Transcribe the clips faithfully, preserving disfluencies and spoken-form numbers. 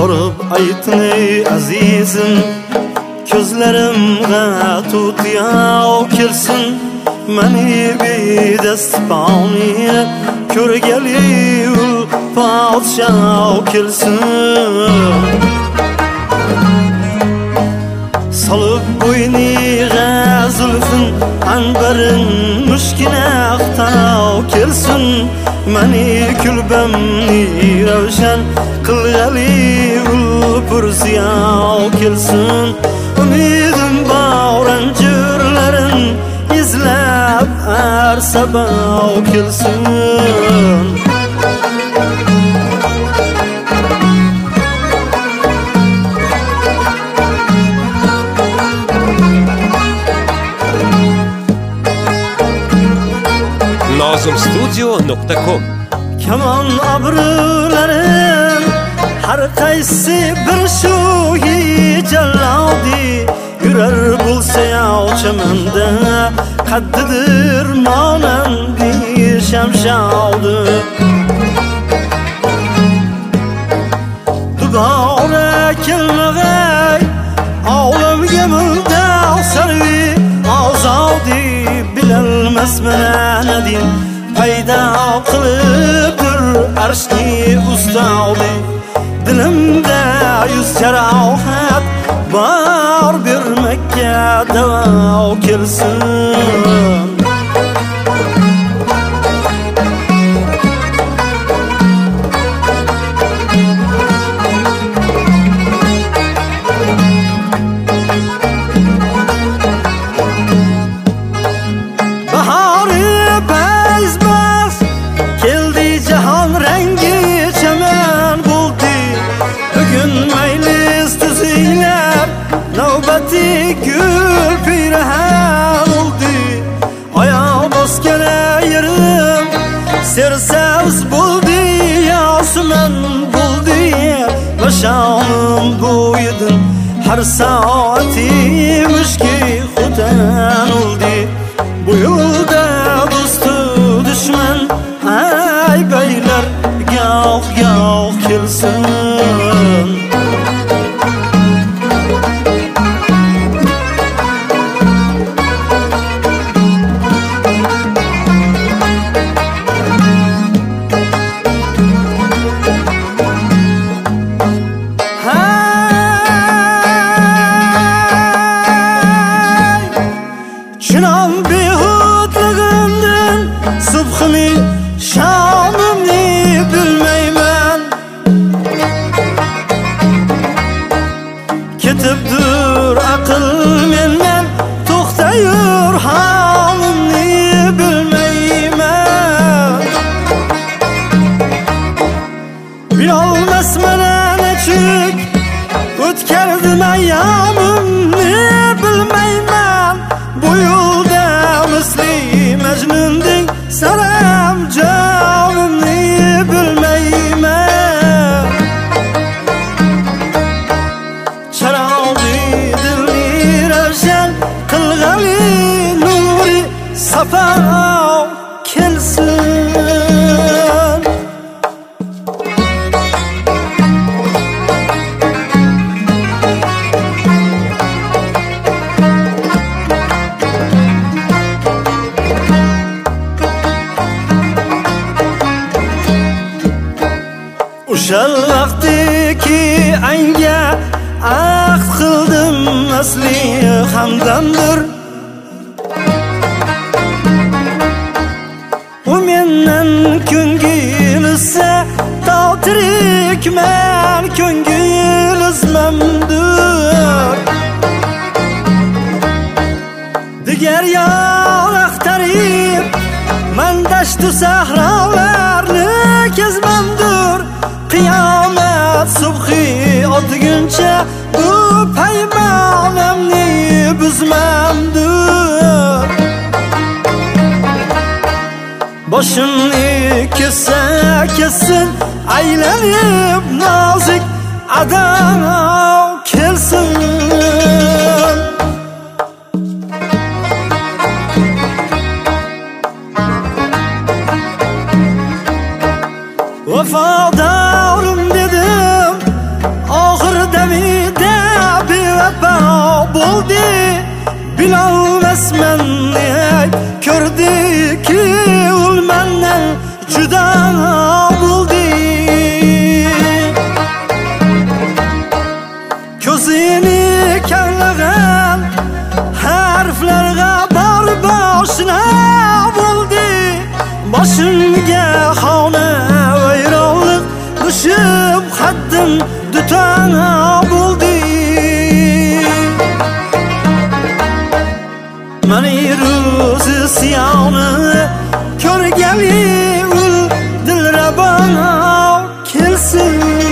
borib aytın ey azizim, ko'zlarimga tutyav kelsin. Meni bedast poni ko'rgali ul podshoh kelsin. Solib bo'yniga zulfin anbarin mushkina aqtav kelsin. Meni kulbamni ravshan qilgali ul pursiyav kelsin. Umidim bağrancırların izlab ar sabav kelsin. nozim studio nokta com Kaman abrıların har qaysi bir shugi jalodi yurar bo'lsa yovchamanda qaddidir monandi shamshavdi. Dubora kelmag'ay olamga muldaq sarvi ozodi bilolmasman adin paydo qilibdir arshni ustavdi. Dilimda yuz jarohat bor bir Makka davo kelsin. Bahori bezbas keldi jahon rangi chaman bo'ldi. Bugun maylis tuzinglar navbati gul pirhan oldu. Oyoq bosgan yerim sersavs bo'ldi, osmon bo'ldi. Bashonim bo'yidin har soati mushki xudan oldu. Bu yo'lda do'stu dushman ay baylar goh goh kelsin. Çınan behudligimdan subhimi shamimni bilmayman. Ketibdir aql mendan to'xtayur halimni bilmayman. Bilolmasman nechuk o'tkardim ayyomimni bilmayman. Bu yo'lda misli Majnundek saram jonimni bilmayman. Charog'i dilni ravshan qilgali nuri safo kelsin. O'shal vaqtiki anga ahd qildim asli hamdamdir. U mendan ko'ngilsa to tirikman ko'ngil izmamdir. Digar yo'l axtarib man dashtu sahrolarni kezmamdir. Qiyomat subhi o'tguncha bu paymonimni buzmamdir. Boshimni kessa kessin aylanib nozik adam kelsin. Vafadorim dedim tutana buldi. Mani ruzi siyoni ko'rgali ul dilrabona kelsin.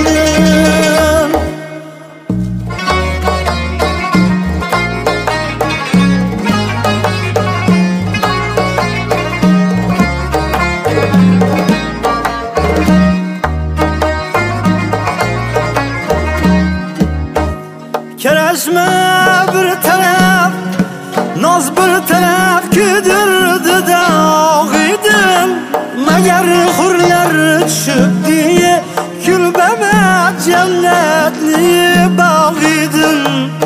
Kerashma bir taraf, noz bir taraf kuydirdi dog'idim. Magar hurlar tushib diye kulbama jannatli bog'idim.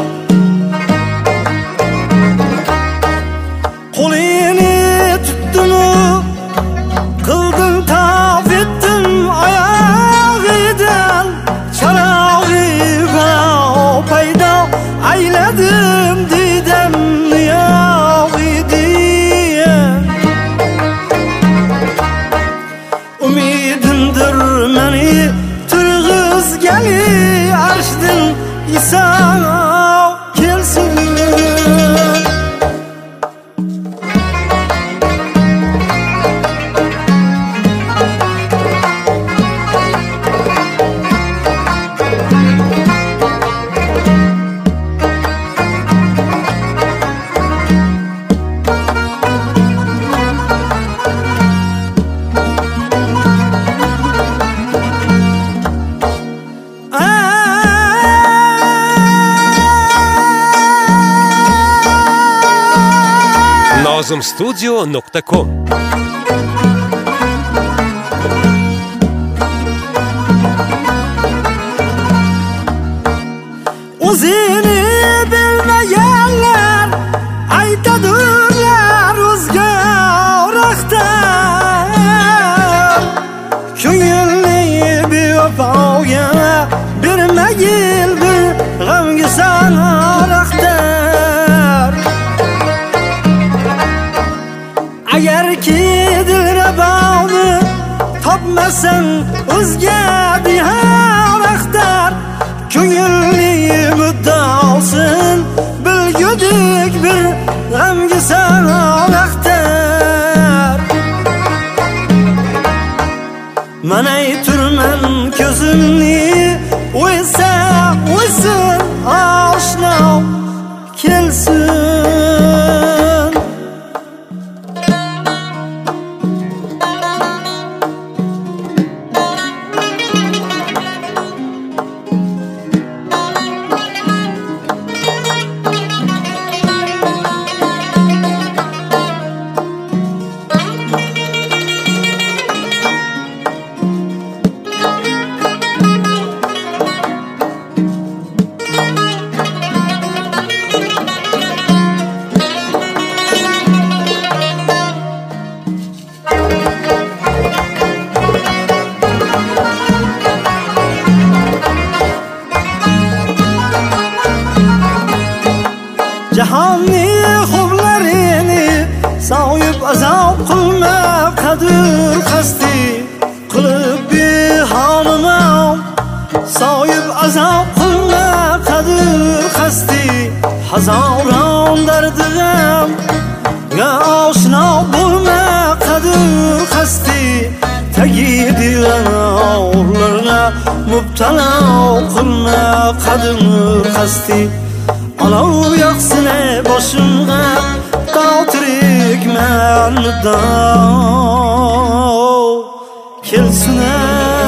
Qo'lini tutdim, qildim taf etdim oyog'idan. Charog'i va paydo ayladim dedim yo'q edi. Umidimdir meni turg'izgali arshdan Iso kelsin. Nozim Studio nokta com O'zini bilmaganlar aytadilar o'zga oraqdan. Ko'ngilni bevafoga bermagil bir g'amga sanaraqdan. Agarki dilraboni topmasan o'zga diyoraqdan. Ko'ngilni muddaosin bilgudik bir g'amga sanaraqdan. Mana turman ko'zimni o'ysa o'ysin oshno kelsin. Jahonni xublarini so'yib azob qilma qadir qasdi qilib behonimam. So'yib azob qilma qadir qasdi hazoron dardigam. Ya oshno bo'lma qadir qasdi tagidigan o'rlarga mubtalo qilma qadir qasdi. Olov yoqsin boshimga tog'tirikman muddao kelsin.